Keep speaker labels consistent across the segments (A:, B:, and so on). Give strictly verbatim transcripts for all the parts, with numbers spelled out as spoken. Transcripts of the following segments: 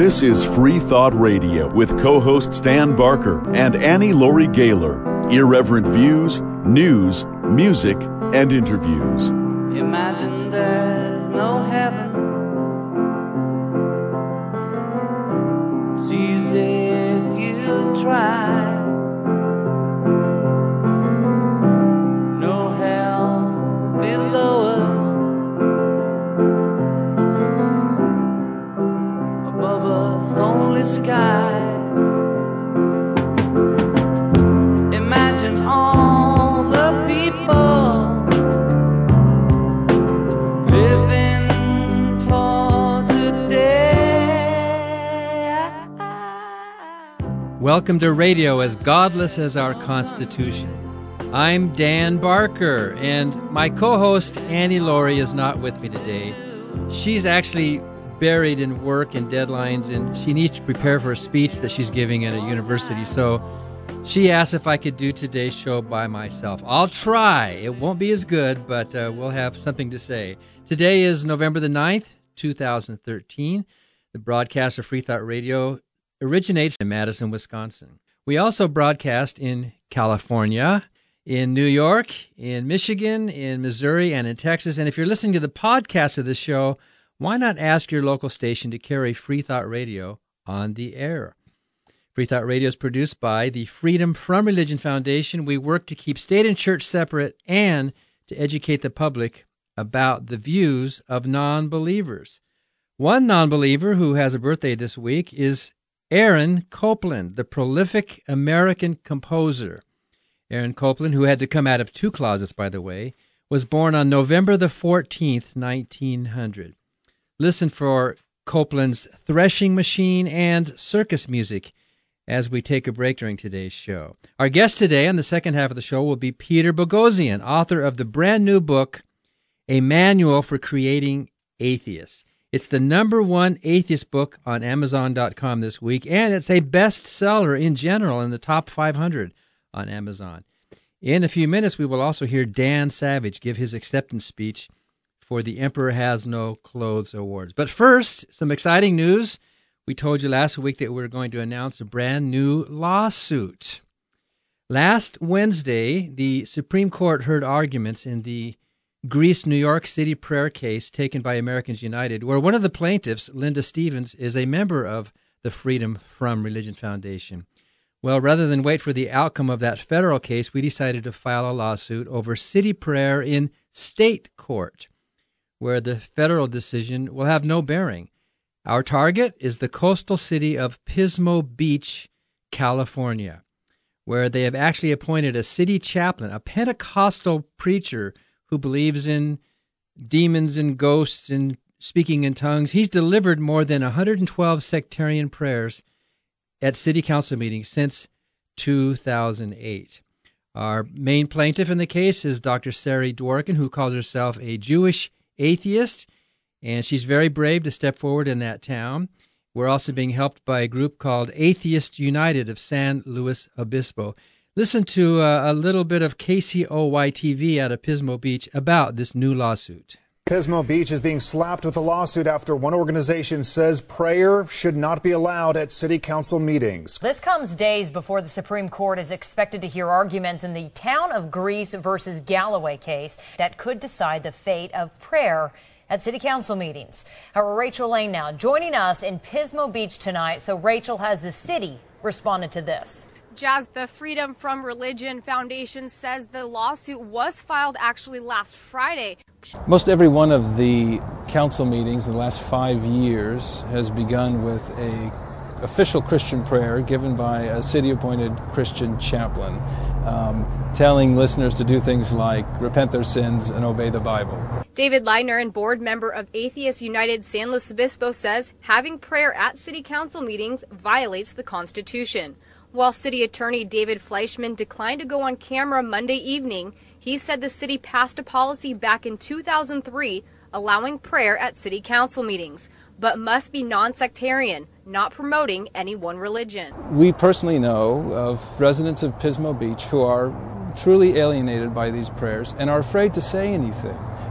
A: This is Free Thought Radio with co-hosts Dan Barker and Annie Laurie Gaylor. Irreverent views, news, music, and interviews.
B: Imagine there's no heaven. It's easy if you try. No hell below us. Above us, only sky. Imagine all the people living for today.
C: Welcome to radio as godless as our Constitution. I'm Dan Barker, and my co-host Annie Laurie is not with me today. She's actually buried in work and deadlines, and she needs to prepare for a speech that she's giving at a university. So she asked if I could do today's show by myself. I'll try. It won't be as good, but uh, we'll have something to say. Today is November the ninth, two thousand thirteen. The broadcast of Free Thought Radio originates in Madison, Wisconsin. We also broadcast in California, in New York, in Michigan, in Missouri, and in Texas. And if you're listening to the podcast of this show, why not ask your local station to carry Free Thought Radio on the air? Free Thought Radio is produced by the Freedom from Religion Foundation. We work to keep state and church separate and to educate the public about the views of non-believers. One non-believer who has a birthday this week is Aaron Copland, the prolific American composer. Aaron Copland, who had to come out of two closets, by the way, was born on November the fourteenth, nineteen hundred. Listen for Copland's Threshing Machine and circus music as we take a break during today's show. Our guest today on the second half of the show will be Peter Boghossian, author of the brand new book, A Manual for Creating Atheists. It's the number one atheist book on Amazon dot com this week, and it's a bestseller in general in the top five hundred on Amazon. In a few minutes, we will also hear Dan Savage give his acceptance speech for the Emperor Has No Clothes Awards. But first, some exciting news. We told you last week that we were going to announce a brand new lawsuit. Last Wednesday, the Supreme Court heard arguments in the Greece, New York City prayer case taken by Americans United, where one of the plaintiffs, Linda Stevens, is a member of the Freedom from Religion Foundation. Well, rather than wait for the outcome of that federal case, we decided to file a lawsuit over city prayer in state court, where the federal decision will have no bearing. Our target is the coastal city of Pismo Beach, California, where they have actually appointed a city chaplain, a Pentecostal preacher who believes in demons and ghosts and speaking in tongues. He's delivered more than one hundred twelve sectarian prayers at city council meetings since two thousand eight. Our main plaintiff in the case is Doctor Sari Dworkin, who calls herself a Jewish atheist, and she's very brave to step forward in that town. We're also being helped by a group called Atheist United of San Luis Obispo. Listen to uh, a little bit of K C O Y T V out of Pismo Beach about this new lawsuit.
D: Pismo Beach is being slapped with a lawsuit after one organization says prayer should not be allowed at city council meetings.
E: This comes days before the Supreme Court is expected to hear arguments in the Town of Greece versus Galloway case that could decide the fate of prayer at city council meetings. Our Rachel Lane now joining us in Pismo Beach tonight. So, Rachel, has the city responded to this?
F: Jazz, the Freedom from Religion Foundation says the lawsuit was filed actually last Friday.
G: Most every one of the council meetings in the last five years has begun with a official Christian prayer given by a city-appointed Christian chaplain, um, telling listeners to do things like repent their sins and obey the Bible.
F: David Leidner, and board member of Atheist United San Luis Obispo, says having prayer at city council meetings violates the Constitution. While City Attorney David Fleischman declined to go on camera Monday evening, he said the city passed a policy back in two thousand three allowing prayer at city council meetings, but must be non-sectarian, not promoting any one religion.
G: We personally know of residents of Pismo Beach who are truly alienated by these prayers and are afraid to say anything.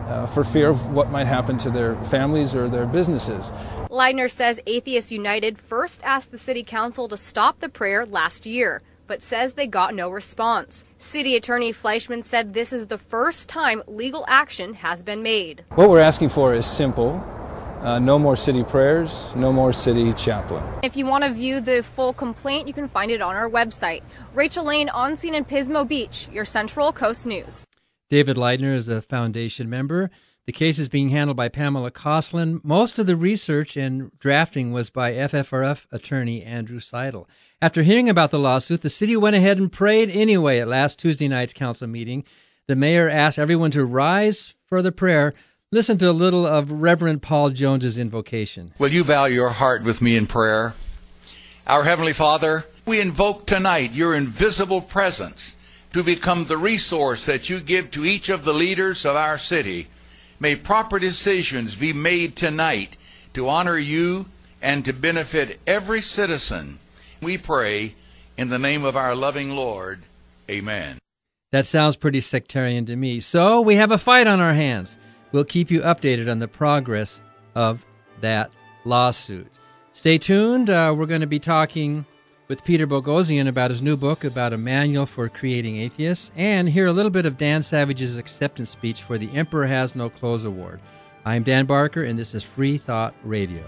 G: uh, for fear of what might happen to their families or their businesses.
F: Leidner says Atheists United first asked the city council to stop the prayer last year, but says they got no response. City Attorney Fleischman said this is the first time legal action has been made.
G: What we're asking for is simple. Uh, no more city prayers, no more city chaplain.
F: If you want to view the full complaint, you can find it on our website. Rachel Lane, on scene in Pismo Beach, your Central Coast News.
C: David Leidner is a foundation member. The case is being handled by Pamela Coslin. Most of the research and drafting was by F F R F attorney Andrew Seidel. After hearing about the lawsuit, the city went ahead and prayed anyway at last Tuesday night's council meeting. The mayor asked everyone to rise for the prayer. Listen to a little of Reverend Paul Jones's invocation.
H: Will you bow your heart with me in prayer? Our Heavenly Father, we invoke tonight your invisible presence to become the resource that you give to each of the leaders of our city. May proper decisions be made tonight to honor you and to benefit every citizen. We pray in the name of our loving Lord. Amen.
C: That sounds pretty sectarian to me. So we have a fight on our hands. We'll keep you updated on the progress of that lawsuit. Stay tuned. Uh, we're going to be talking with Peter Boghossian about his new book about a manual for creating atheists, and hear a little bit of Dan Savage's acceptance speech for the Emperor Has No Clothes Award. I'm Dan Barker, and this is Free Thought Radio.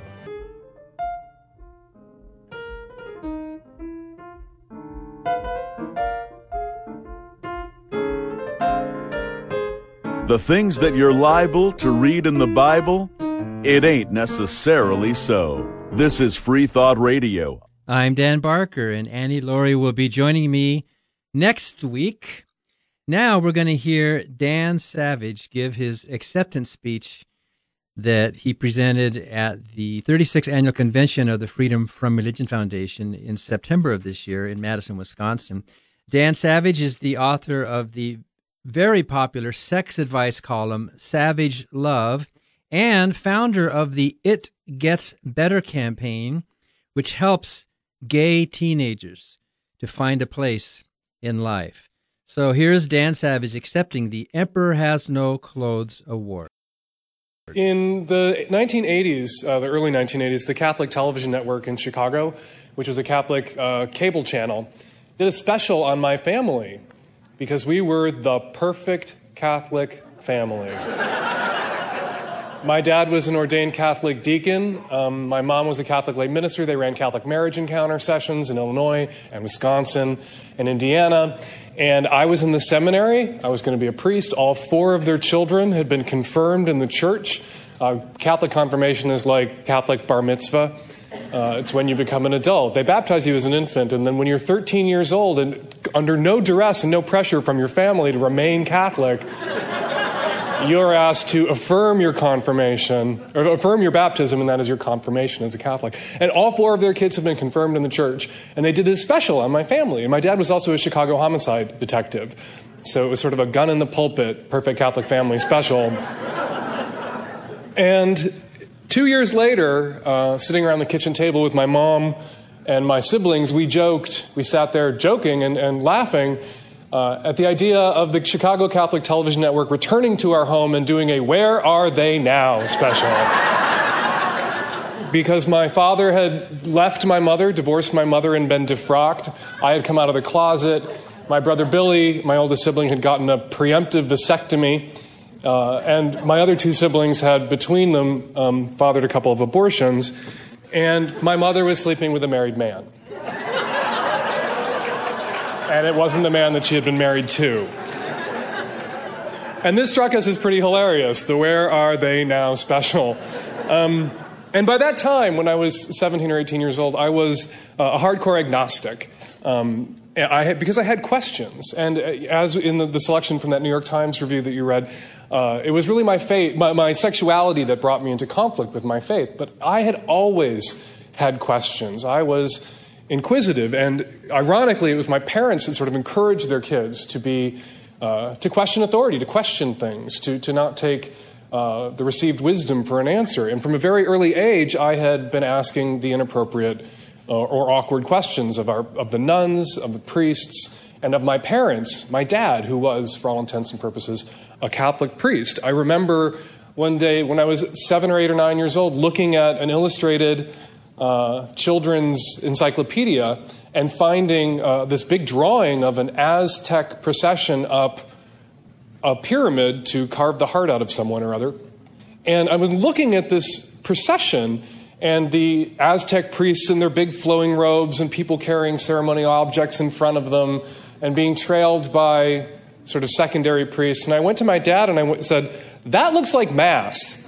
A: The things that you're liable to read in the Bible, it ain't necessarily so. This is Free Thought Radio.
C: I'm Dan Barker, and Annie Laurie will be joining me next week. Now we're going to hear Dan Savage give his acceptance speech that he presented at the thirty-sixth Annual Convention of the Freedom from Religion Foundation in September of this year in Madison, Wisconsin. Dan Savage is the author of the very popular sex advice column, Savage Love, and founder of the It Gets Better campaign, which helps gay teenagers to find a place in life. So here's Dan Savage accepting the Emperor Has No Clothes Award.
I: In the nineteen eighties, uh, the early nineteen eighties, the Catholic Television Network in Chicago, which was a Catholic uh, cable channel, did a special on my family, because we were the perfect Catholic family. My dad was an ordained Catholic deacon. Um, my mom was a Catholic lay minister. They ran Catholic marriage encounter sessions in Illinois and Wisconsin and Indiana. And I was in the seminary. I was going to be a priest. All four of their children had been confirmed in the church. Uh, Catholic confirmation is like Catholic bar mitzvah. Uh, it's when you become an adult. They baptize you as an infant, and then when you're thirteen years old and under no duress and no pressure from your family to remain Catholic, you're asked to affirm your confirmation, or affirm your baptism, and that is your confirmation as a Catholic. And all four of their kids have been confirmed in the church, and they did this special on my family. And my dad was also a Chicago homicide detective, so it was sort of a gun in the pulpit, perfect Catholic family special. And two years later, uh, sitting around the kitchen table with my mom and my siblings, we joked, we sat there joking and, and laughing uh, at the idea of the Chicago Catholic Television Network returning to our home and doing a Where Are They Now special. Because my father had left my mother, divorced my mother, and been defrocked. I had come out of the closet. My brother Billy, my oldest sibling, had gotten a preemptive vasectomy. Uh, and my other two siblings had, between them, um, fathered a couple of abortions. And my mother was sleeping with a married man. And it wasn't the man that she had been married to. And this struck us as pretty hilarious, the Where Are They Now special. Um, and by that time, when I was seventeen or eighteen years old, I was uh, a hardcore agnostic. Um, I had, because I had questions. And as in the, the selection from that New York Times review that you read, uh, it was really my faith, my, my sexuality that brought me into conflict with my faith. But I had always had questions. I was inquisitive. And ironically, it was my parents that sort of encouraged their kids to be, uh, to question authority, to question things, to, to not take uh, the received wisdom for an answer. And from a very early age, I had been asking the inappropriate or awkward questions of our of the nuns, of the priests, and of my parents, my dad, who was, for all intents and purposes, a Catholic priest. I remember one day when I was seven or eight or nine years old looking at an illustrated uh, children's encyclopedia and finding uh, this big drawing of an Aztec procession up a pyramid to carve the heart out of someone or other. And I was looking at this procession and the Aztec priests in their big flowing robes and people carrying ceremonial objects in front of them and being trailed by sort of secondary priests. And I went to my dad and I said, "That looks like Mass."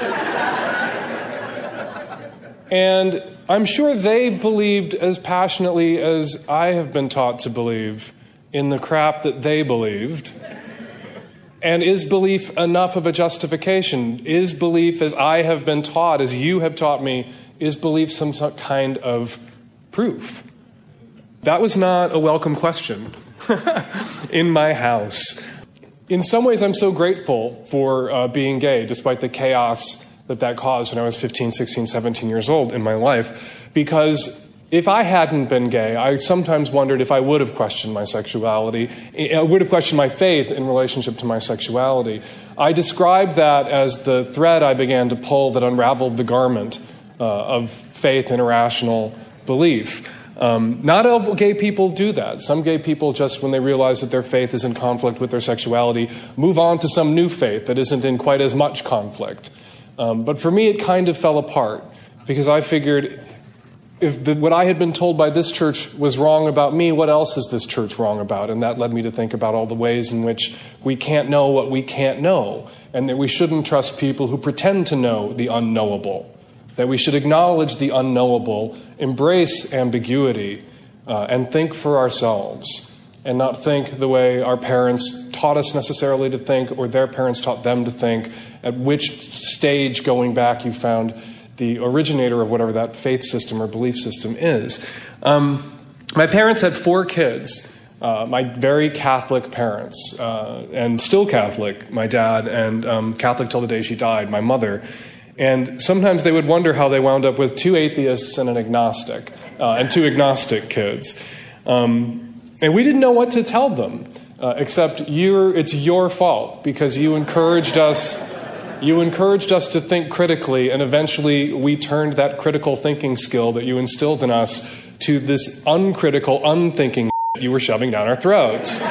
I: And I'm sure they believed as passionately as I have been taught to believe in the crap that they believed. And is belief enough of a justification? Is belief, as I have been taught, as you have taught me, is belief some kind of proof? That was not a welcome question in my house. In some ways, I'm so grateful for uh, being gay, despite the chaos that that caused when I was fifteen, sixteen, seventeen years old in my life, because if I hadn't been gay, I sometimes wondered if I would have questioned my sexuality, I would have questioned my faith in relationship to my sexuality. I describe that as the thread I began to pull that unraveled the garment uh, of faith and irrational belief. Um, not all gay people do that. Some gay people, just when they realize that their faith is in conflict with their sexuality, move on to some new faith that isn't in quite as much conflict. Um, but for me, it kind of fell apart, because I figured, if the, what I had been told by this church was wrong about me, what else is this church wrong about? And that led me to think about all the ways in which we can't know what we can't know, and that we shouldn't trust people who pretend to know the unknowable, that we should acknowledge the unknowable, embrace ambiguity, uh, and think for ourselves, and not think the way our parents taught us necessarily to think, or their parents taught them to think, at which stage going back you found the originator of whatever that faith system or belief system is. Um, my parents had four kids, uh, my very Catholic parents, uh, and still Catholic, my dad, and um, Catholic till the day she died, my mother. And sometimes they would wonder how they wound up with two atheists and an agnostic, uh, and two agnostic kids. Um, and we didn't know what to tell them, uh, except you're, it's your fault, because you encouraged us You encouraged us to think critically, and eventually we turned that critical thinking skill that you instilled in us to this uncritical, unthinking shit you were shoving down our throats.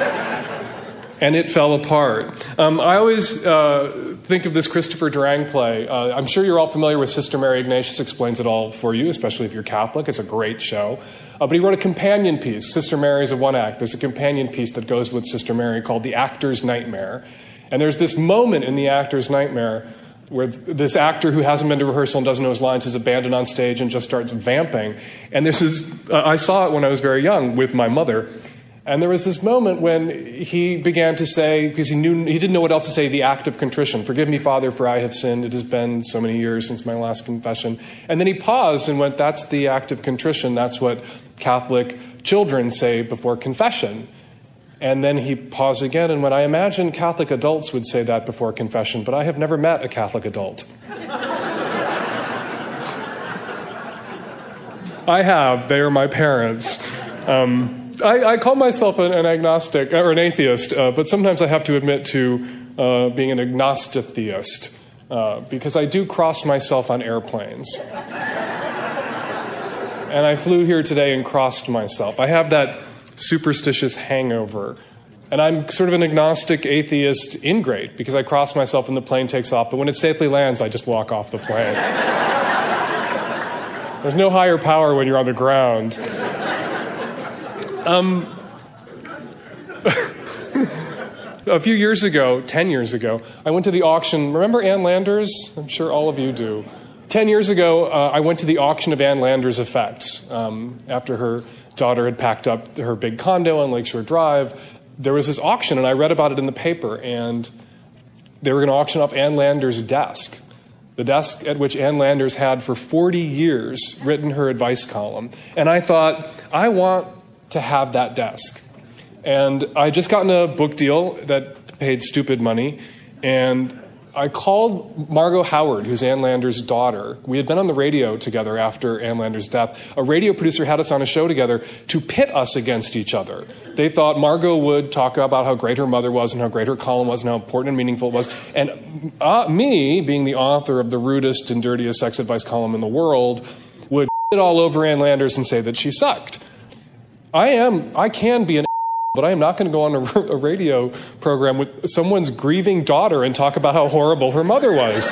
I: And it fell apart. Um, I always uh, think of this Christopher Durang play. Uh, I'm sure you're all familiar with Sister Mary Ignatius Explains It All for you, especially if you're Catholic. It's a great show. Uh, but he wrote a companion piece. Sister Mary's a one act. There's a companion piece that goes with Sister Mary called The Actor's Nightmare. And there's this moment in The Actor's Nightmare where this actor who hasn't been to rehearsal and doesn't know his lines is abandoned on stage and just starts vamping. And this is, uh, I saw it when I was very young with my mother. And there was this moment when he began to say, because he knew he didn't know what else to say, the act of contrition. "Forgive me, Father, for I have sinned. It has been so many years since my last confession." And then he paused and went, "That's the act of contrition. That's what Catholic children say before confession." And then he paused again and went, "I imagine Catholic adults would say that before confession, but I have never met a Catholic adult." I have. They are my parents. Um, I, I call myself an, an agnostic, or an atheist, uh, but sometimes I have to admit to uh, being an agnostitheist, uh, because I do cross myself on airplanes. And I flew here today and crossed myself. I have that superstitious hangover. And I'm sort of an agnostic atheist ingrate, because I cross myself when the plane takes off, but when it safely lands, I just walk off the plane. There's no higher power when you're on the ground. Um, a few years ago, ten years ago, I went to the auction. Remember Ann Landers? I'm sure all of you do. Ten years ago, uh, I went to the auction of Ann Landers' effects. Um, after her daughter had packed up her big condo on Lakeshore Drive, there was this auction, and I read about it in the paper, and they were going to auction off Ann Landers' desk, the desk at which Ann Landers had for forty years written her advice column. And I thought, I want to have that desk. And I had just gotten a book deal that paid stupid money, and I called Margot Howard, who's Ann Landers' daughter. We had been on the radio together after Ann Landers' death. A radio producer had us on a show together to pit us against each other. They thought Margot would talk about how great her mother was and how great her column was and how important and meaningful it was. And uh, me, being the author of the rudest and dirtiest sex advice column in the world, would it all over Ann Landers and say that she sucked. I am, I can be an but I am not going to go on a, a radio program with someone's grieving daughter and talk about how horrible her mother was.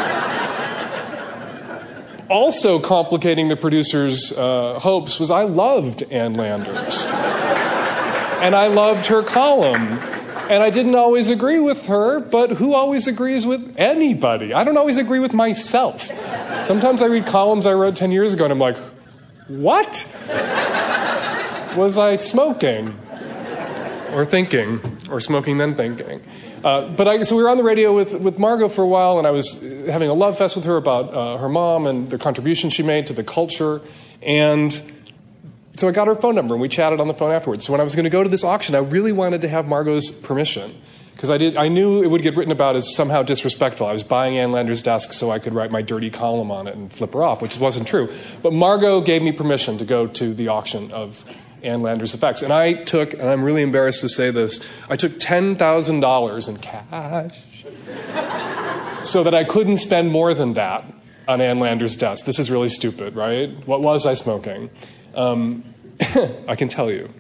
I: Also complicating the producer's uh, hopes was I loved Ann Landers. And I loved her column. And I didn't always agree with her, but who always agrees with anybody? I don't always agree with myself. Sometimes I read columns I wrote ten years ago and I'm like, what? Was I smoking? Or thinking, or smoking then thinking. Uh, but I, so we were on the radio with, with Margot for a while, and I was having a love fest with her about uh, her mom and the contribution she made to the culture. And so I got her phone number, and we chatted on the phone afterwards. So when I was going to go to this auction, I really wanted to have Margot's permission, because I did. I knew it would get written about as somehow disrespectful. I was buying Ann Landers' desk so I could write my dirty column on it and flip her off, which wasn't true. But Margot gave me permission to go to the auction of Ann Landers' effects. And I took, and I'm really embarrassed to say this, I took ten thousand dollars in cash so that I couldn't spend more than that on Ann Landers' desk. This is really stupid, right? What was I smoking? Um, I can tell you.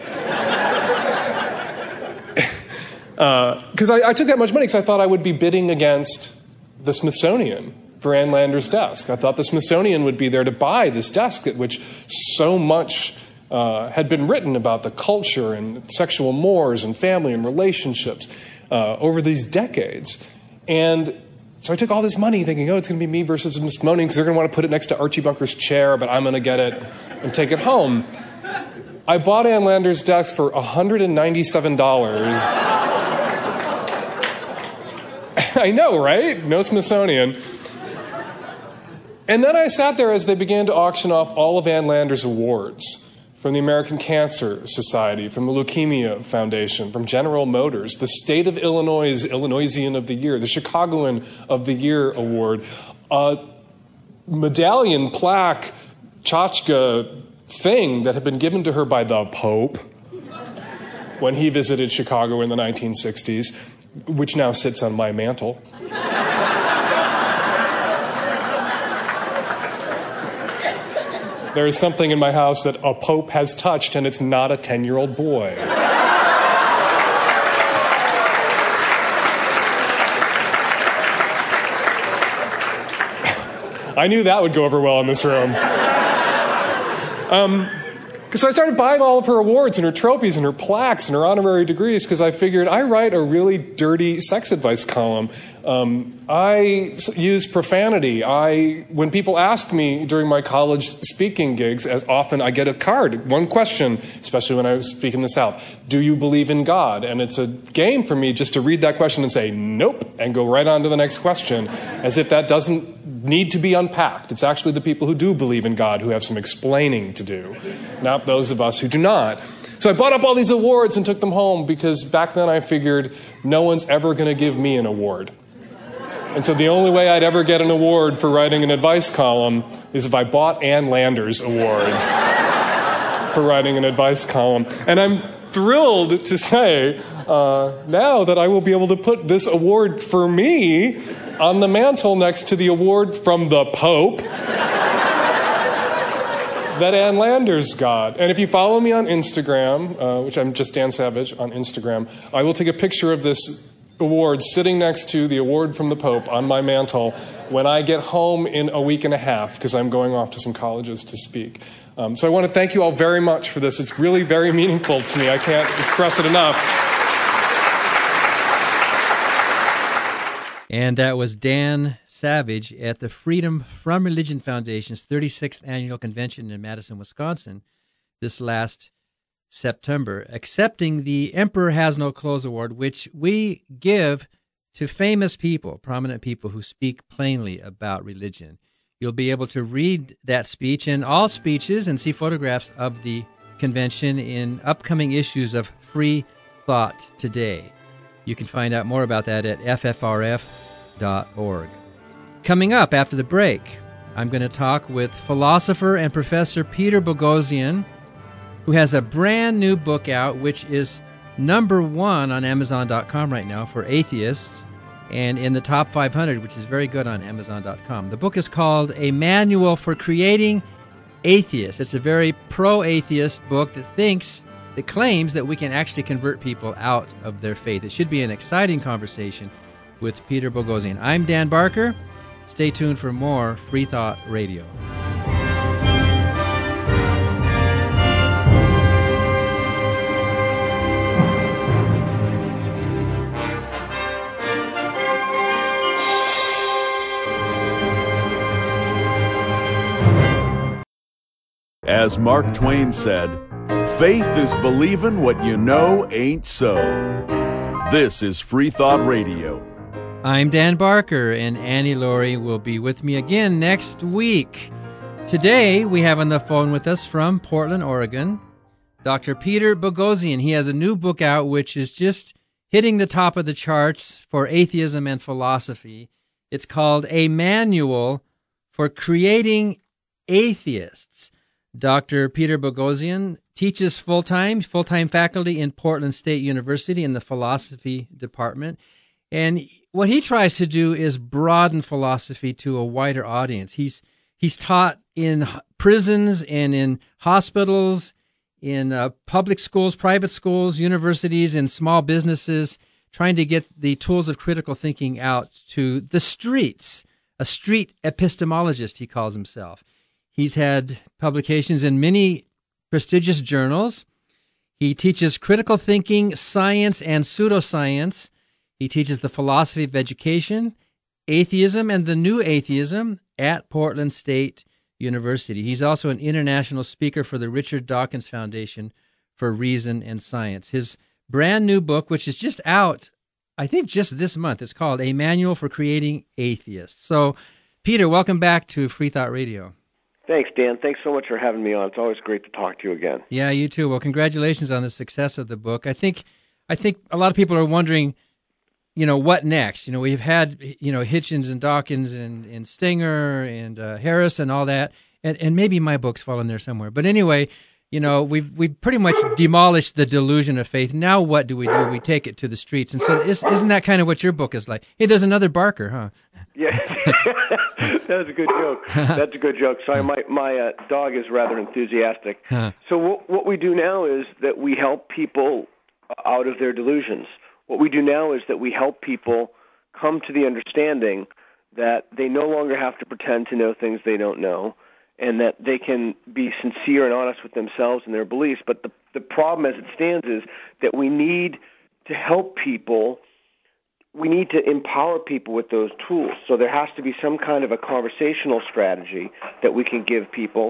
I: Because uh, I, I took that much money because I thought I would be bidding against the Smithsonian for Ann Landers' desk. I thought the Smithsonian would be there to buy this desk at which so much Uh, had been written about the culture and sexual mores and family and relationships uh, over these decades. And so I took all this money thinking, oh, it's going to be me versus the Smithsonian because they're going to want to put it next to Archie Bunker's chair, but I'm going to get it and take it home. I bought Ann Landers' desk for one hundred ninety-seven dollars. I know, right? No Smithsonian. And then I sat there as they began to auction off all of Ann Landers' awards. From the American Cancer Society, from the Leukemia Foundation, from General Motors, the State of Illinois' Illinoisian of the Year, the Chicagoan of the Year Award, a medallion, plaque, tchotchke thing that had been given to her by the Pope when he visited Chicago in the nineteen sixties, which now sits on my mantle. There is something in my house that a pope has touched, and it's not a ten-year-old boy. I knew that would go over well in this room. Um, so I started buying all of her awards and her trophies and her plaques and her honorary degrees because I figured I write a really dirty sex advice column. Um, I use profanity. I, when people ask me during my college speaking gigs, as often I get a card, one question, especially when I speak in the South, do you believe in God? And it's a game for me just to read that question and say, nope, and go right on to the next question, as if that doesn't need to be unpacked. It's actually the people who do believe in God who have some explaining to do, not those of us who do not. So I bought up all these awards and took them home because back then I figured no one's ever going to give me an award. And so the only way I'd ever get an award for writing an advice column is if I bought Ann Landers awards for writing an advice column. And I'm thrilled to say uh, now that I will be able to put this award for me on the mantle next to the award from the Pope that Ann Landers got. And if you follow me on Instagram, uh, which I'm just Dan Savage on Instagram, I will take a picture of this award sitting next to the award from the Pope on my mantle when I get home in a week and a half because I'm going off to some colleges to speak. Um, so I want to thank you all very much for this. It's really very meaningful to me. I can't express it enough.
C: And that was Dan Savage at the Freedom from Religion Foundation's thirty-sixth Annual Convention in Madison, Wisconsin this last September, accepting the Emperor Has No Clothes Award, which we give to famous people, prominent people who speak plainly about religion. You'll be able to read that speech and all speeches and see photographs of the convention in upcoming issues of Free Thought Today. You can find out more about that at F F R F dot org. Coming up after the break, I'm going to talk with philosopher and professor Peter Boghossian, who has a brand new book out, which is number one on Amazon dot com right now for atheists, and in the top five hundred, which is very good on Amazon dot com. The book is called A Manual for Creating Atheists. It's a very pro-atheist book that thinks, that claims that we can actually convert people out of their faith. It should be an exciting conversation with Peter Boghossian. I'm Dan Barker. Stay tuned for more Free Thought Radio.
A: As Mark Twain said, faith is believing what you know ain't so. This is Free Thought Radio.
C: I'm Dan Barker, and Annie Laurie will be with me again next week. Today, we have on the phone with us from Portland, Oregon, Doctor Peter Boghossian. He has a new book out which is just hitting the top of the charts for atheism and philosophy. It's called A Manual for Creating Atheists. Doctor Peter Boghossian teaches full-time, full-time faculty in Portland State University in the philosophy department. And what he tries to do is broaden philosophy to a wider audience. He's he's taught in prisons and in hospitals, in uh, public schools, private schools, universities, and small businesses, trying to get the tools of critical thinking out to the streets. A street epistemologist, he calls himself. He's had publications in many prestigious journals. He teaches critical thinking, science, and pseudoscience. He teaches the philosophy of education, atheism, and the new atheism at Portland State University. He's also an international speaker for the Richard Dawkins Foundation for Reason and Science. His brand new book, which is just out, I think just this month, is called A Manual for Creating Atheists. So, Peter, welcome back to Free Thought Radio.
J: Thanks, Dan. Thanks so much for having me on. It's always great to talk to you again.
C: Yeah, you too. Well, congratulations on the success of the book. I think I think a lot of people are wondering, you know, what next? You know, we've had, you know, Hitchens and Dawkins and, and Stenger and uh, Harris and all that, and, and maybe my book's fall in there somewhere. But anyway, you know, we've we've pretty much demolished the delusion of faith. Now what do we do? We take it to the streets. And so is, isn't that kind of what your book is like? Hey, there's another Barker, huh?
J: Yeah, that was a good joke. That's a good joke. Sorry, my my uh, dog is rather enthusiastic.
C: Huh.
J: So what, what we do now is that we help people out of their delusions. What we do now is that we help people come to the understanding that they no longer have to pretend to know things they don't know, and that they can be sincere and honest with themselves and their beliefs. But the the problem as it stands is that we need to help people. We need to empower people with those tools. So there has to be some kind of a conversational strategy that we can give people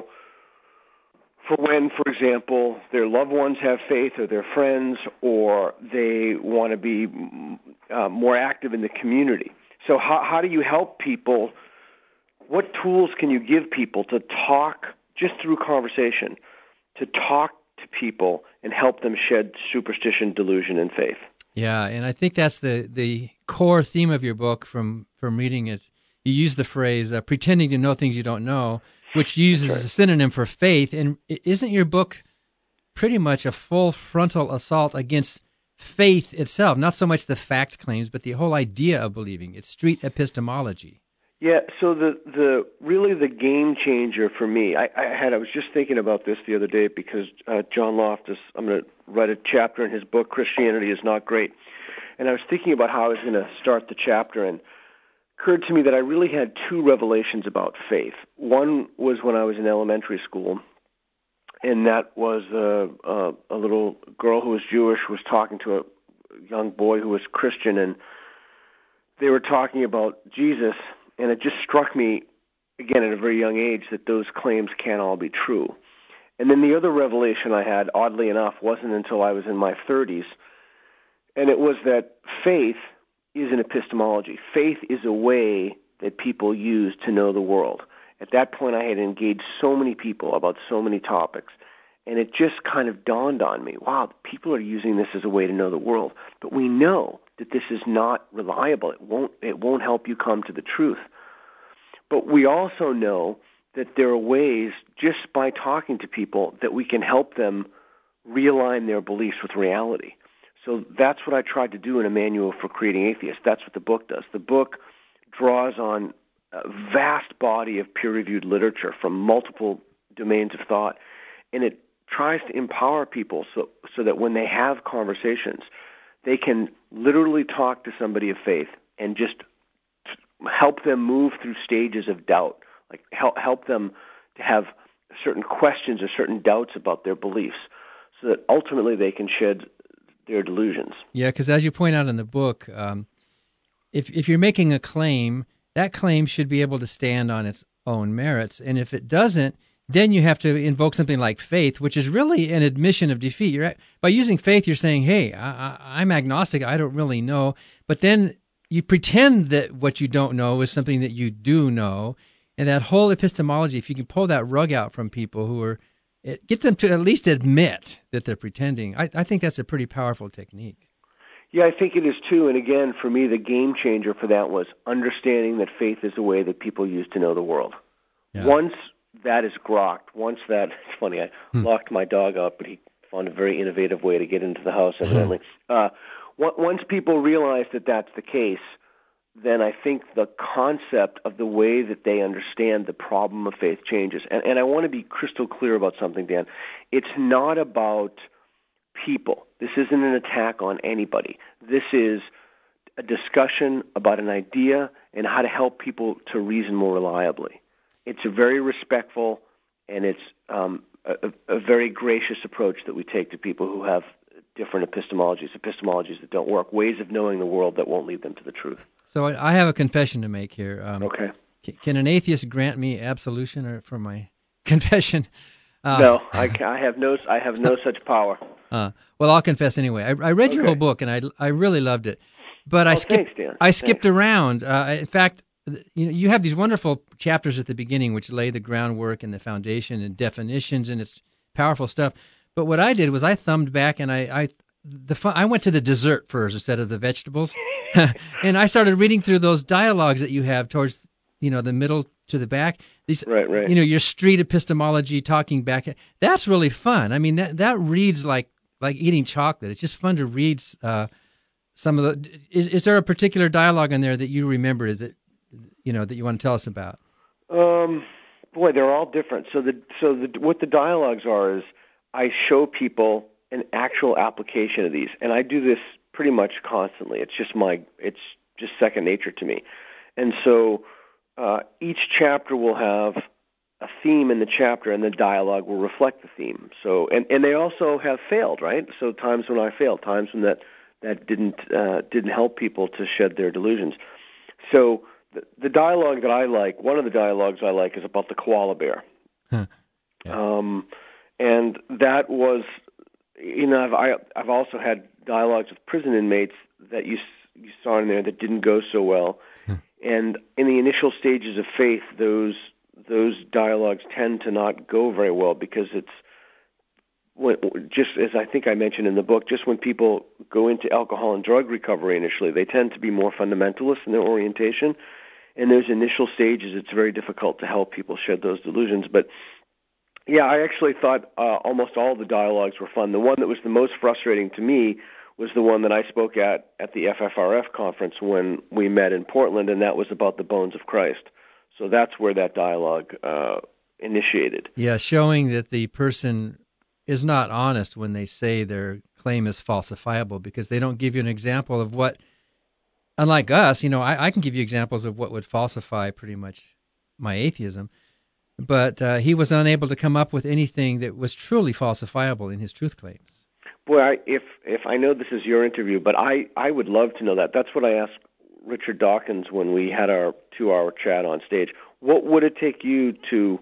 J: for when, for example, their loved ones have faith or their friends, or they want to be uh, more active in the community. So how, how do you help people? What tools can you give people to talk, just through conversation, to talk to people and help them shed superstition, delusion, and faith?
C: Yeah, and I think that's the, the core theme of your book from, from reading it. You use the phrase, uh, pretending to know things you don't know, which uses right. a synonym for faith. And isn't your book pretty much a full frontal assault against faith itself? Not so much the fact claims, but the whole idea of believing. It's street epistemology.
J: Yeah, so the, the really the game changer for me, I, I had I was just thinking about this the other day because uh, John Loftus, I'm going to write a chapter in his book, Christianity is Not Great. And I was thinking about how I was going to start the chapter, and it occurred to me that I really had two revelations about faith. One was when I was in elementary school, and that was uh, uh, a little girl who was Jewish was talking to a young boy who was Christian, and they were talking about Jesus. And it just struck me, again, at a very young age, that those claims can't all be true. And then the other revelation I had, oddly enough, wasn't until I was in my thirties, and it was that faith is an epistemology. Faith is a way that people use to know the world. At that point, I had engaged so many people about so many topics, and it just kind of dawned on me, wow, people are using this as a way to know the world. But we know that this is not reliable. It won't, it won't help you come to the truth. But we also know that there are ways, just by talking to people, that we can help them realign their beliefs with reality. So that's what I tried to do in A Manual for Creating Atheists. That's what the book does. The book draws on a vast body of peer-reviewed literature from multiple domains of thought, and it tries to empower people so, so that when they have conversations, they can literally talk to somebody of faith and just help them move through stages of doubt, like help, help them to have certain questions or certain doubts about their beliefs so that ultimately they can shed their delusions.
C: Yeah, because as you point out in the book, um, if if you're making a claim, that claim should be able to stand on its own merits. And if it doesn't, then you have to invoke something like faith, which is really an admission of defeat. You're, by using faith, you're saying, hey, I, I, I'm agnostic, I don't really know. But then you pretend that what you don't know is something that you do know. And that whole epistemology, if you can pull that rug out from people who are, get them to at least admit that they're pretending, I, I think that's a pretty powerful technique.
J: Yeah, I think it is too. And again, for me, the game changer for that was understanding that faith is a way that people use to know the world. Yeah. Once that is grokked, once that, it's funny, I hmm. locked my dog up, but he found a very innovative way to get into the house, evidently. uh, once people realize that that's the case, then I think the concept of the way that they understand the problem of faith changes. And, and I want to be crystal clear about something, Dan. It's not about people. This isn't an attack on anybody. This is a discussion about an idea and how to help people to reason more reliably. It's a very respectful and it's um, a, a very gracious approach that we take to people who have different epistemologies, epistemologies that don't work, ways of knowing the world that won't lead them to the truth.
C: So I have a confession to make here. Um,
J: okay.
C: Can an atheist grant me absolution or for my confession?
J: Uh, no, I, I have no, I have no such power.
C: Uh, well, I'll confess anyway. I, I read your
J: okay.
C: whole book and I, I really loved it, but I
J: oh,
C: skipped.
J: Thanks, Dan.
C: I skipped
J: thanks.
C: around. Uh, in fact, you know, you have these wonderful chapters at the beginning which lay the groundwork and the foundation and definitions, and it's powerful stuff. But what I did was I thumbed back and I, I the fun, I went to the dessert first instead of the vegetables, and I started reading through those dialogues that you have towards, you know, the middle to the back. These,
J: right, right.
C: You know, your street epistemology, talking back. That's really fun. I mean, that that reads like like eating chocolate. It's just fun to read uh, some of the. Is, is there a particular dialogue in there that you remember that, you know, that you want to tell us about?
J: Um, boy, they're all different. So the so the what the dialogues are is I show people an actual application of these, and I do this pretty much constantly. It's just my, it's just second nature to me. And so uh, each chapter will have a theme in the chapter, and the dialogue will reflect the theme. So, and, and they also have failed, right? So times when I failed, times when that that didn't uh, didn't help people to shed their delusions. So the, the dialogue that I like, one of the dialogues I like, is about the koala bear.
C: Huh. Yeah.
J: Um, and that was. You know, I've I, I've also had dialogues with prison inmates that you you saw in there that didn't go so well, hmm. and in the initial stages of faith, those those dialogues tend to not go very well because it's when, just as I think I mentioned in the book, just when people go into alcohol and drug recovery initially, they tend to be more fundamentalist in their orientation. In those initial stages, it's very difficult to help people shed those delusions, but. Yeah, I actually thought uh, almost all the dialogues were fun. The one that was the most frustrating to me was the one that I spoke at at the F F R F conference when we met in Portland, and that was about the bones of Christ. So that's where that dialogue uh, initiated.
C: Yeah, showing that the person is not honest when they say their claim is falsifiable because they don't give you an example of what, unlike us, you know, I, I can give you examples of what would falsify pretty much my atheism. But uh, he was unable to come up with anything that was truly falsifiable in his truth claims.
J: Boy, I, if if I know this is your interview, but I, I would love to know that. That's what I asked Richard Dawkins when we had our two-hour chat on stage. What would it take you to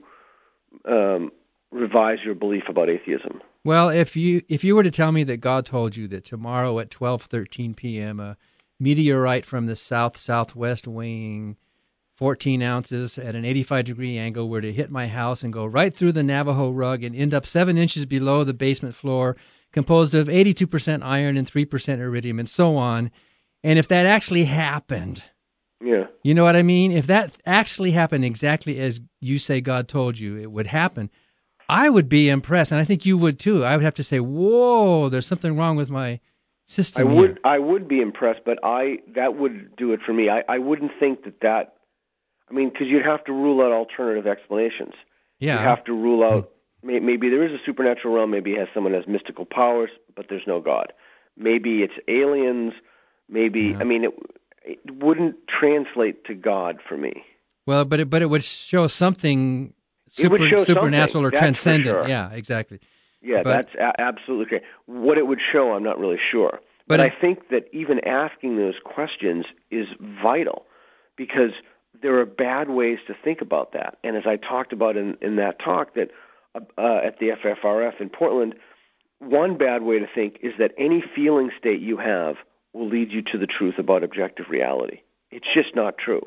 J: um, revise your belief about atheism?
C: Well, if you if you were to tell me that God told you that tomorrow at twelve thirteen p.m. a meteorite from the south-southwest weighing fourteen ounces at an eighty-five degree angle were to hit my house and go right through the Navajo rug and end up seven inches below the basement floor, composed of eighty-two percent iron and three percent iridium and so on, And if that actually happened,
J: yeah,
C: you know what I mean? If that actually happened exactly as you say God told you it would happen, I would be impressed, and I think you would too. I would have to say, whoa, there's something wrong with my system
J: I would,
C: here.
J: I would be impressed, but I that would do it for me. I, I wouldn't think that that, I mean, because you'd have to rule out alternative explanations.
C: Yeah.
J: You'd have to rule out, may, maybe there is a supernatural realm, maybe it has someone has mystical powers, but there's no God. Maybe it's aliens, maybe,
C: Yeah.
J: I mean, it, it wouldn't translate to God for me.
C: Well, but it, but it would show something super,
J: it would show
C: supernatural
J: something.
C: or
J: That's
C: transcendent.
J: for sure.
C: Yeah, exactly.
J: Yeah,
C: But-
J: that's a- absolutely correct. What it would show, I'm not really sure.
C: But
J: But, I
C: if-
J: think that even asking those questions is vital, because there are bad ways to think about that. And as I talked about in, in that talk that uh, at the F F R F in Portland, one bad way to think is that any feeling state you have will lead you to the truth about objective reality. It's just not true.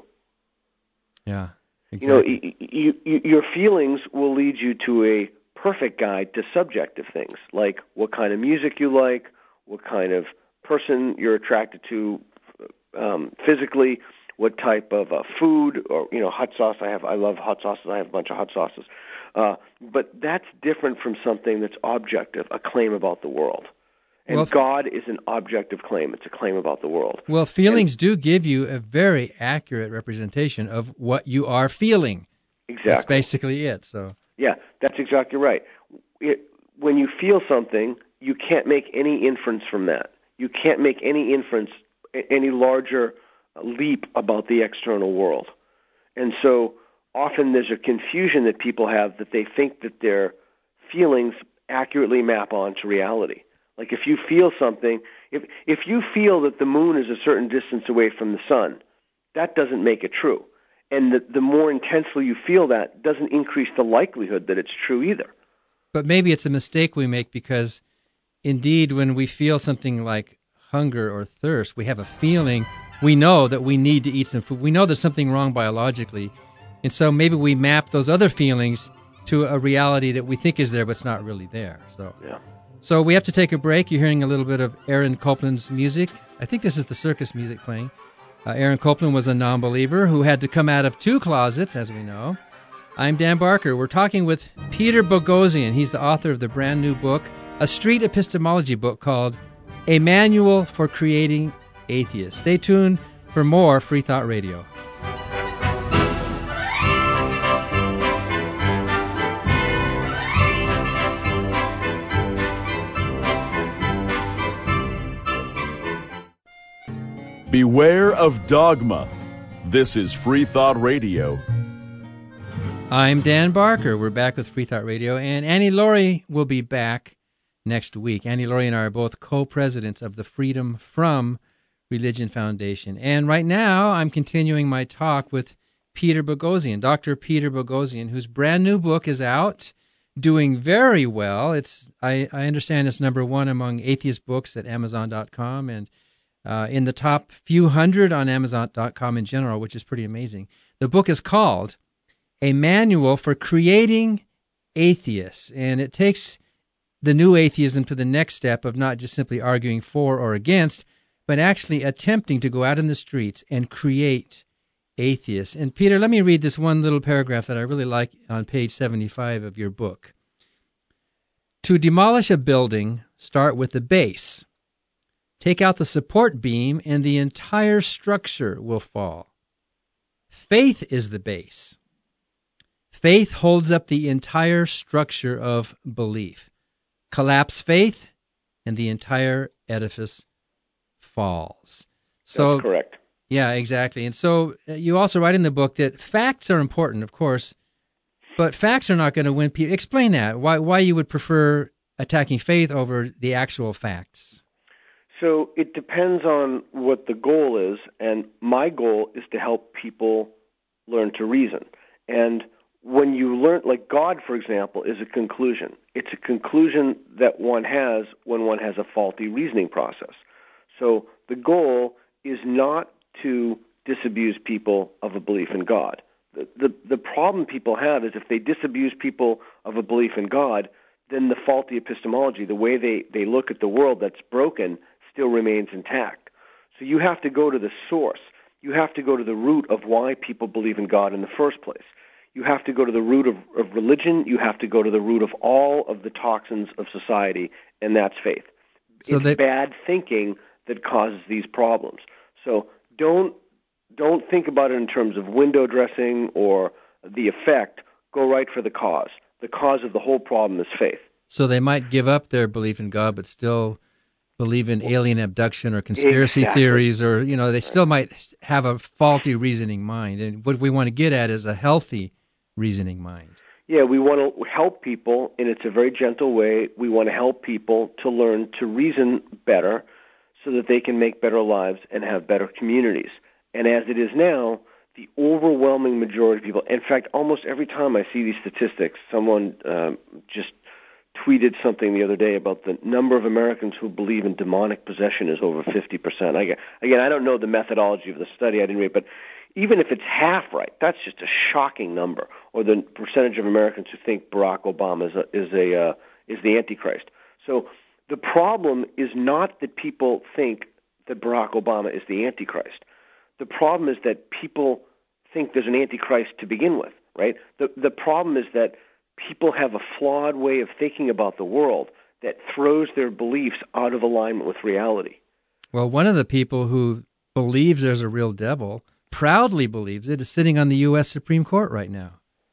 C: Yeah, exactly.
J: You know, y- y- y- your feelings will lead you to a perfect guide to subjective things, like what kind of music you like, what kind of person you're attracted to um, physically, what type of uh, food, or, you know, hot sauce. I have, I love hot sauces. I have a bunch of hot sauces. Uh, but that's different from something that's objective, a claim about the world. And
C: Well,
J: God is an objective claim. It's a claim about the world.
C: Well, feelings do give you a very accurate representation of what you are feeling.
J: Exactly.
C: That's basically it. So
J: Yeah, that's exactly right. It, when you feel something, you can't make any inference from that. You can't make any inference, any larger leap about the external world. And so often there's a confusion that people have that they think that their feelings accurately map onto reality. Like if you feel something, if if you feel that the moon is a certain distance away from the sun, that doesn't make it true. And the, the more intensely you feel that doesn't increase the likelihood that it's true either.
C: But maybe it's a mistake we make because, indeed, when we feel something like hunger or thirst, we have a feeling, we know that we need to eat some food. We know there's something wrong biologically. And so maybe we map those other feelings to a reality that we think is there, but it's not really there. So,
J: yeah.
C: So we have to take a break. You're hearing a little bit of Aaron Copland's music. I think this is the circus music playing. Uh, Aaron Copland was a non-believer who had to come out of two closets, as we know. I'm Dan Barker. We're talking with Peter Boghossian. He's the author of the brand new book, a street epistemology book called A Manual for Creating Atheists. Stay tuned for more Free Thought Radio.
A: Beware of dogma. This is Free Thought Radio.
C: I'm Dan Barker. We're back with Free Thought Radio, and Annie Laurie will be back next week. Annie Laurie and I are both co-presidents of the Freedom From Religion Foundation. And right now, I'm continuing my talk with Peter Boghossian, Doctor Peter Boghossian, whose brand new book is out, doing very well. It's I, I understand it's number one among atheist books at Amazon dot com, and Uh, in the top few hundred on Amazon dot com in general, which is pretty amazing. The book is called A Manual for Creating Atheists, and it takes the new atheism to the next step of not just simply arguing for or against, but actually attempting to go out in the streets and create atheists. And Peter, let me read this one little paragraph that I really like on page seventy-five of your book. To demolish a building, start with the base. Take out the support beam, and the entire structure will fall. Faith is the base. Faith holds up the entire structure of belief. Collapse faith, and the entire edifice falls. So,
J: That's correct.
C: Yeah, exactly. And so uh, you also write in the book that facts are important, of course, but facts are not going to win people. Explain that, why, why you would prefer attacking faith over the actual facts.
J: So it depends on what the goal is, and my goal is to help people learn to reason. And when you learn, like God, for example, is a conclusion. It's a conclusion that one has when one has a faulty reasoning process. So the goal is not to disabuse people of a belief in God. The, the, the problem people have is if they disabuse people of a belief in God, then the faulty epistemology, the way they, they look at the world that's broken, still remains intact. So you have to go to the source. You have to go to the root of why people believe in God in the first place. You have to go to the root of, of religion. You have to go to the root of all of the toxins of society, and that's faith. So it's they... bad thinking that causes these problems. So don't don't think about it in terms of window dressing or the effect. Go right for the cause. The cause of the whole problem is faith.
C: So they might give up their belief in God, but still believe in alien abduction or conspiracy
J: exactly.
C: theories, or, you know, they still might have a faulty reasoning mind. And what we want to get at is a healthy reasoning mind.
J: Yeah, we want to help people, and it's a very gentle way. We want to help people to learn to reason better so that they can make better lives and have better communities. And as it is now, the overwhelming majority of people, in fact, almost every time I see these statistics, someone um, just tweeted something the other day about the number of Americans who believe in demonic possession is over fifty percent. I, again, I don't know the methodology of the study. I didn't read, but even if it's half right, that's just a shocking number. Or the percentage of Americans who think Barack Obama is a, is a uh, is the Antichrist. So the problem is not that people think that Barack Obama is the Antichrist. The problem is that people think there's an Antichrist to begin with, right? The the problem is that people have a flawed way of thinking about the world that throws their beliefs out of alignment with reality.
C: Well, one of the people who believes there's a real devil, proudly believes it, is sitting on the U S Supreme Court right now.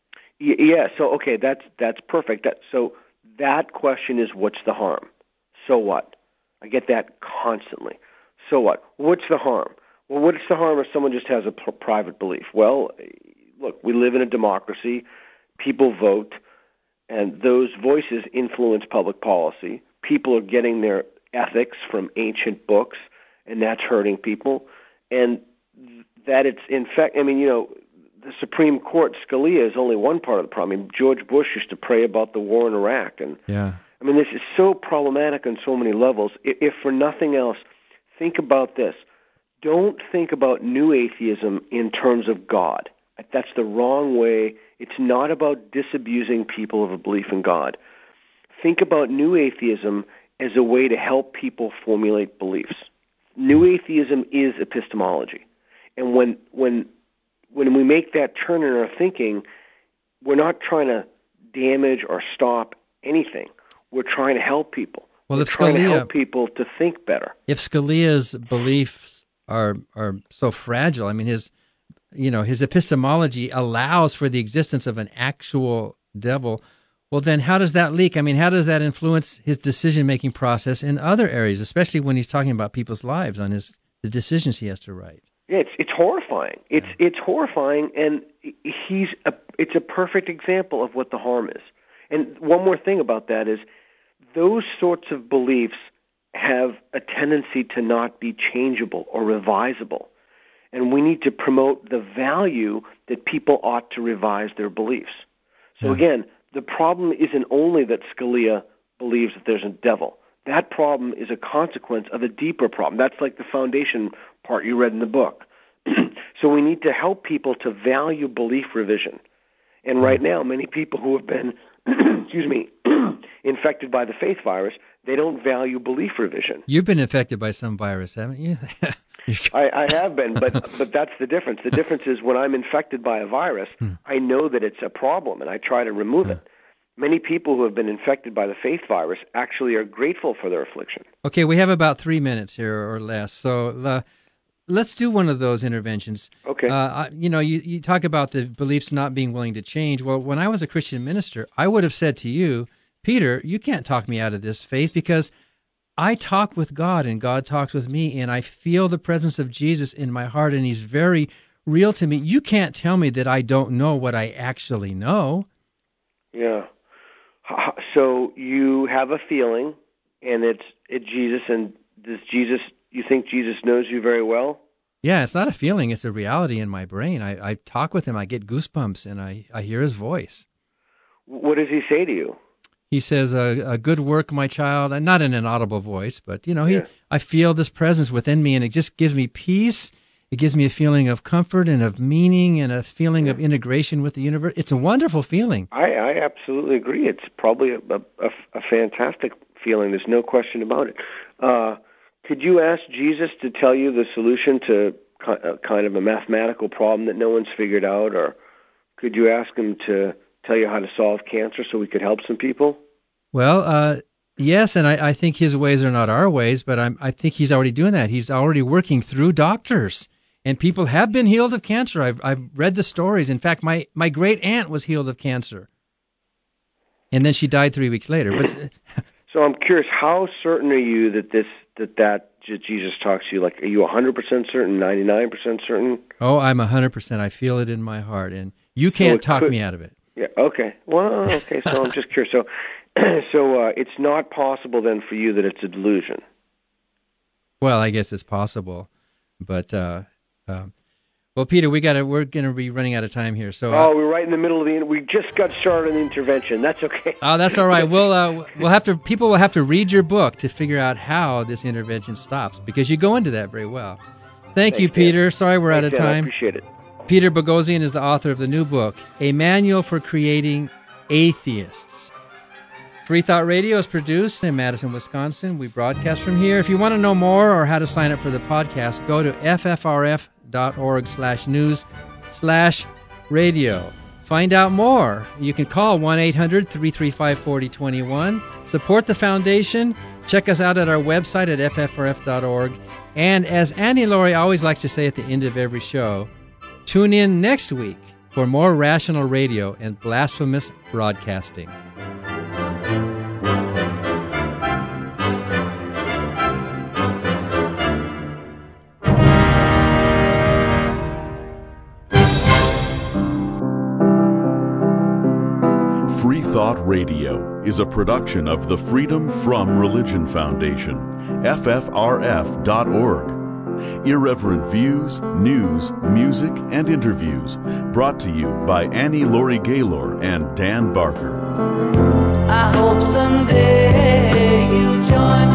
J: Yeah, so, okay, that's that's perfect. That, so that question is, what's the harm? So what? I get that constantly. So what? What's the harm? Well, what's the harm if someone just has a p- private belief? Well, look, we live in a democracy. People vote. And those voices influence public policy. People are getting their ethics from ancient books, and that's hurting people. And that it's, in fact, I mean, you know, the Supreme Court, Scalia, is only one part of the problem. I mean, George Bush used to pray about the war in Iraq. And,
C: yeah.
J: I mean, this is so problematic on so many levels. If, if for nothing else, think about this. Don't think about new atheism in terms of God. That's the wrong way. It's not about disabusing people of a belief in God. Think about new atheism as a way to help people formulate beliefs. New atheism is epistemology. And when when when we make that turn in our thinking, we're not trying to damage or stop anything. We're trying to help people.
C: Well,
J: we're
C: if
J: trying
C: Scalia,
J: to help people to think better.
C: If Scalia's beliefs are are so fragile, I mean, his you know, his epistemology allows for the existence of an actual devil, well, then how does that leak? I mean, how does that influence his decision-making process in other areas, especially when he's talking about people's lives on his the decisions he has to write?
J: Yeah, it's it's horrifying. It's
C: yeah.
J: it's horrifying, and he's a, it's a perfect example of what the harm is. And one more thing about that is those sorts of beliefs have a tendency to not be changeable or revisable. And we need to promote the value that people ought to revise their beliefs. So
C: yeah.
J: again, the problem isn't only that Scalia believes that there's a devil. That problem is a consequence of a deeper problem. That's like the foundation part you read in the book. So we need to help people to value belief revision. And right now, many people who have been, excuse me, infected by the faith virus, they don't value belief revision.
C: You've been infected by some virus, haven't you?
J: I, I have been, but but that's the difference. The difference is when I'm infected by a virus, hmm. I know that it's a problem, and I try to remove it. Many people who have been infected by the faith virus actually are grateful for their affliction.
C: Okay, we have about three minutes here or less, so uh, let's do one of those interventions.
J: Okay.
C: Uh, you know, you, you talk about the beliefs not being willing to change. Well, when I was a Christian minister, I would have said to you, Peter, you can't talk me out of this faith because I talk with God and God talks with me, and I feel the presence of Jesus in my heart, and he's very real to me. You can't tell me that I don't know what I actually know.
J: Yeah. So you have a feeling, and it's it's Jesus, and does Jesus, you think Jesus knows you very well?
C: Yeah, it's not a feeling, it's a reality in my brain. I, I talk with him, I get goosebumps, and I, I hear his voice.
J: What does he say to you?
C: He says, a, a good work, my child, and not in an audible voice, but, you know, he,
J: yeah.
C: I feel this presence within me, and it just gives me peace. It gives me a feeling of comfort and of meaning and a feeling yeah. of integration with the universe. It's a wonderful feeling.
J: I, I absolutely agree. It's probably a, a, a fantastic feeling. There's no question about it. Uh, Could you ask Jesus to tell you the solution to kind of a mathematical problem that no one's figured out, or could you ask him to tell you how to solve cancer so we could help some people?
C: Well, uh, yes, and I, I think his ways are not our ways, but I'm, I think he's already doing that. He's already working through doctors, and people have been healed of cancer. I've, I've read the stories. In fact, my, my great-aunt was healed of cancer, and then she died three weeks later. But
J: so I'm curious, how certain are you that this that that Jesus talks to you? Like, are you one hundred percent certain, ninety-nine percent certain?
C: Oh, I'm one hundred percent. I feel it in my heart, and you can't so talk could, me out of it.
J: Yeah, okay. Well, okay, so I'm just curious. So so uh, it's not possible then for you that it's a delusion?
C: Well, I guess it's possible, but... Uh, uh, Well, Peter, we got we're going to be running out of time here. So, uh,
J: oh, we're right in the middle of the. We just got started on the intervention. That's okay.
C: Oh, that's all right. We'll uh, we'll have to. People will have to read your book to figure out how this intervention stops, because you go into that very well. Thank Thanks, you, Peter. Dan. Sorry, we're
J: Thanks,
C: out of
J: Dan.
C: time.
J: I appreciate it.
C: Peter Boghossian is the author of the new book, A Manual for Creating Atheists. Free Thought Radio is produced in Madison, Wisconsin. We broadcast from here. If you want to know more or how to sign up for the podcast, go to f f r f dot org slash news slash radio. Find out more. You can call one eight hundred three three five four zero two one. Support the foundation. Check us out at our website at f f r f dot org. And as Annie Laurie always likes to say at the end of every show, tune in next week for more rational radio and blasphemous broadcasting.
A: Free Thought Radio is a production of the Freedom From Religion Foundation, F F R F dot org. Irreverent views, news, music, and interviews brought to you by Annie Laurie Gaylor and Dan Barker.
B: I hope someday you'll join me.